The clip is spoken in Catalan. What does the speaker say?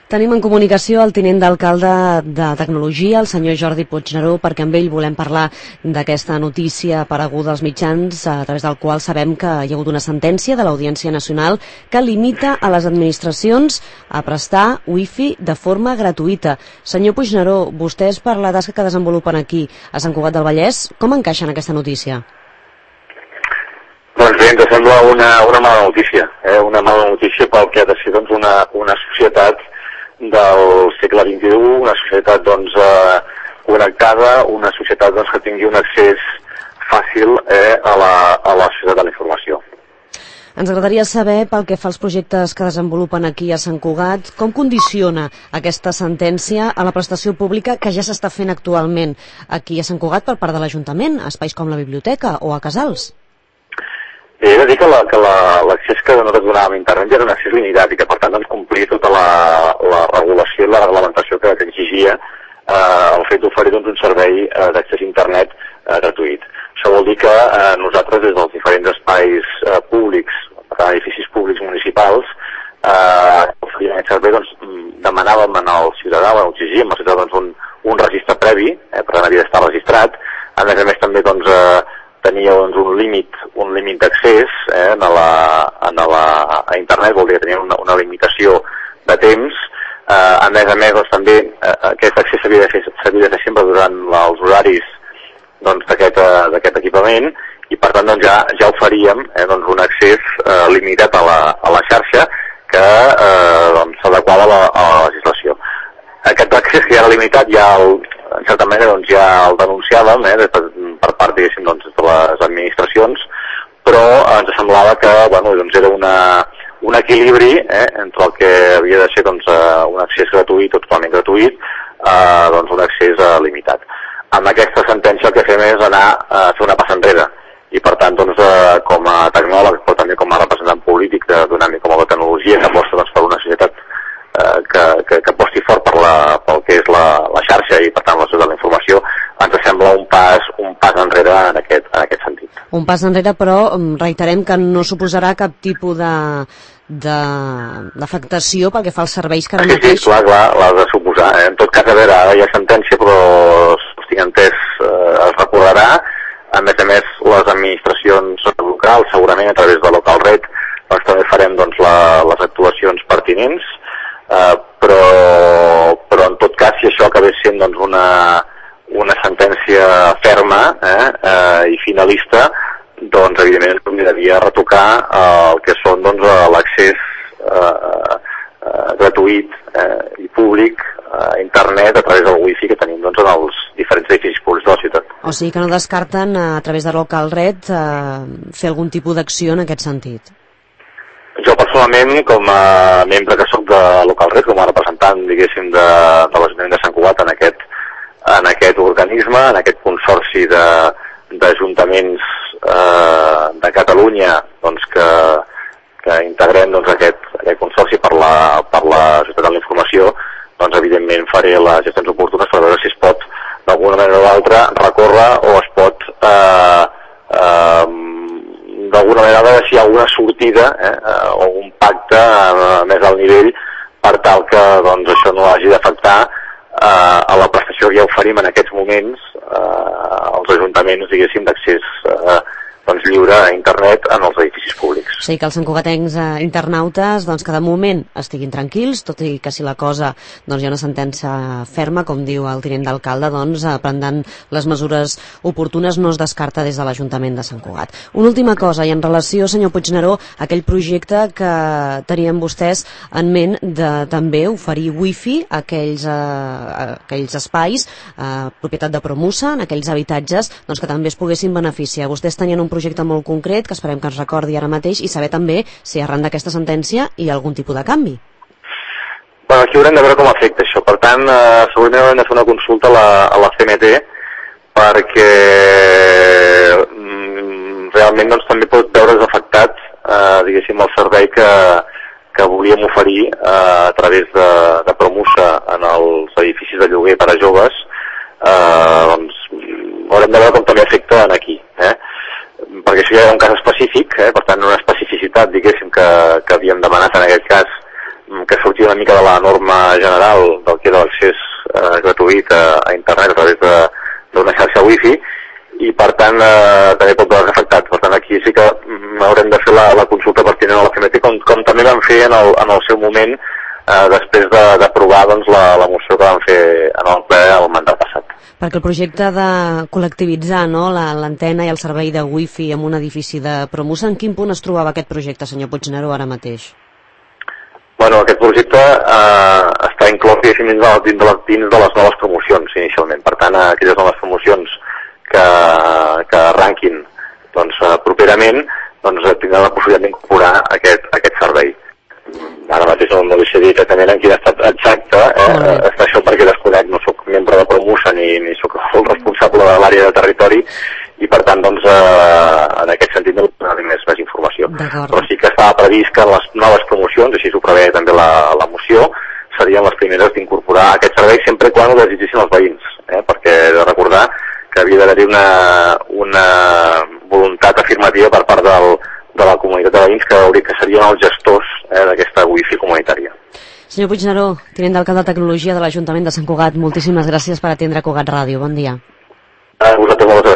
Tenim en comunicació el tinent d'alcalde de Tecnologia, el senyor Jordi Puigneró, perquè amb ell volem parlar d'aquesta notícia apareguda als mitjans, a través del qual sabem que hi ha hagut una sentència de l'Audiència Nacional que limita a les administracions a prestar wifi de forma gratuïta. Senyor Puigneró, vostès, per la tasca que desenvolupen aquí a Sant Cugat del Vallès, com encaixen aquesta notícia? Doncs bé, ens sembla una mala notícia, una mala notícia pel que ha de ser una societat del segle XXI, una societat connectada, una societat que tingui un accés fàcil a la societat de la informació. Ens agradaria saber, pel que fa als projectes que desenvolupen aquí a Sant Cugat, com condiciona aquesta sentència a la prestació pública que ja s'està fent actualment aquí a Sant Cugat per part de l'Ajuntament, a espais com la biblioteca o a casals? He de dir que l'accés que nosaltres donàvem a internet ja era un accés limitat i que per tant doncs complia tota la regulació i la reglamentació que exigia el fet d'oferir un servei d'accés a internet gratuït. Això vol dir que nosaltres des dels diferents espais públics, per tant edificis públics municipals, oferint aquest servei demanàvem al ciutadà, exigíem al ciutadà un registre previ, per tant havia d'estar registrat, a més també tenia un límit d'accés a internet, vol dir que tenia una limitació de temps. A més també aquest accés s'havia de fer sempre durant els horaris d'aquest equipament i per tant ja oferíem un accés limitat a la xarxa que s'adequava a la legislació. Aquest accés que ja era limitat en certa manera ja el denunciàvem per part de les administracions, però ens semblava que era un equilibri entre el que havia de ser un accés gratuït o totalment gratuït a un accés limitat. Amb aquesta sentència el que fem és anar a fer una passa enrere i per tant com a tecnòleg però també com a representant polític d'un àmbit com la tecnologia que aposta per una societat que aposti fort pel que és la xarxa i per tant la societat de la informació, ens sembla un pas enrere en aquest sentit. Un pas enrere, però reiterem que no suposarà cap tipus d'afectació pel que fa als serveis que ara mateix... Sí, clar, l'ha de suposar. En tot cas, a veure, ara hi ha sentència, però estic entès, es recorrerà. A més, les administracions locals, segurament a través de Local Red, també farem les actuacions pertinents, però en tot cas, si això acabés sent una sentència ferma i finalista, evidentment ens convidaria a retocar el que són l'accés gratuït i públic a internet a través del wifi que tenim en els diferents edificis públics de la ciutat. O sigui que no descarten a través de Local Red fer algun tipus d'acció en aquest sentit? Jo personalment, com a membre que soc de Local Red, com a representant, diguéssim, de l'Ajuntament de Sant Cugat en aquest organisme, en aquest consorci d'ajuntaments de Catalunya que integrem aquest consorci per la societat de la informació, evidentment faré les gestions oportunes per veure si es pot d'alguna manera o d'altra recórrer o es pot d'alguna manera si hi ha alguna sortida o un pacte més al nivell per tal que això no hagi d'afectar a la prestació que ja oferim en aquests moments als ajuntaments, diguéssim, d'accés lliure a internet en els edificis públics. Sí, que els santcugatencs internautes que de moment estiguin tranquils, tot i que si la cosa hi ha una sentència ferma, com diu el tinent d'alcalde, prendran les mesures oportunes, no es descarta des de l'Ajuntament de Sant Cugat. Una última cosa, i en relació, senyor Puigneró, aquell projecte que tenien vostès en ment de també oferir wifi a aquells espais, propietat de Promusa, en aquells habitatges, que també es poguessin beneficiar. Vostès tenien un projecte molt concret que esperem que ens recordi ara mateix i saber també si arran d'aquesta sentència hi ha algun tipus de canvi. Bueno, aquí haurem de veure com afecta això. Per tant, segurament haurem de fer una consulta a la CNT perquè realment també pot veure's afectat, diguéssim, el servei que volíem oferir a través de Promusa en els edificis de lloguer per a joves. Haurem de veure com també afecta aquí, perquè això ja era un cas específic, per tant una especificitat, diguéssim, que havíem demanat en aquest cas que sorgís sortir una mica de la norma general del que era l'accés gratuït a internet a través d'una xarxa wifi, i per tant també pot veure afectat. Per tant aquí sí que haurem de fer la consulta pertinent a la CMT, com també vam fer en el seu moment després d'aprovar la moció que vam fer en el ple el mandat passat. Perquè el projecte de col·lectivitzar l'antena i el servei de wifi en un edifici de Promusa, en quin punt es trobava aquest projecte, senyor Puigneró, ara mateix? Bueno, aquest projecte està inclòs dins de les noves promocions inicialment. Per tant, aquelles noves promocions que arranquin properament tindran la possibilitat d'incorporar aquest servei. Ara mateix no deixa dir exactament en quin estat exacte està això, perquè desconec, no soc membre de Promusa ni soc el responsable de l'àrea de territori, i per tant en aquest sentit no donaré més informació. Però sí que estava previst que en les noves promocions, així ho preveia també la moció, serien les primeres d'incorporar aquest servei sempre quan ho desitgessin els veïns, perquè he de recordar que havia d'haver-hi una voluntat afirmativa per part de la comunitat de veïns que serien els gestors d'aquesta wifi comunitària. Senyor Puigneró, tinent d'alcalde de Tecnologia de l'Ajuntament de Sant Cugat, moltíssimes gràcies per atendre Cugat Ràdio. Bon dia. A vosaltres,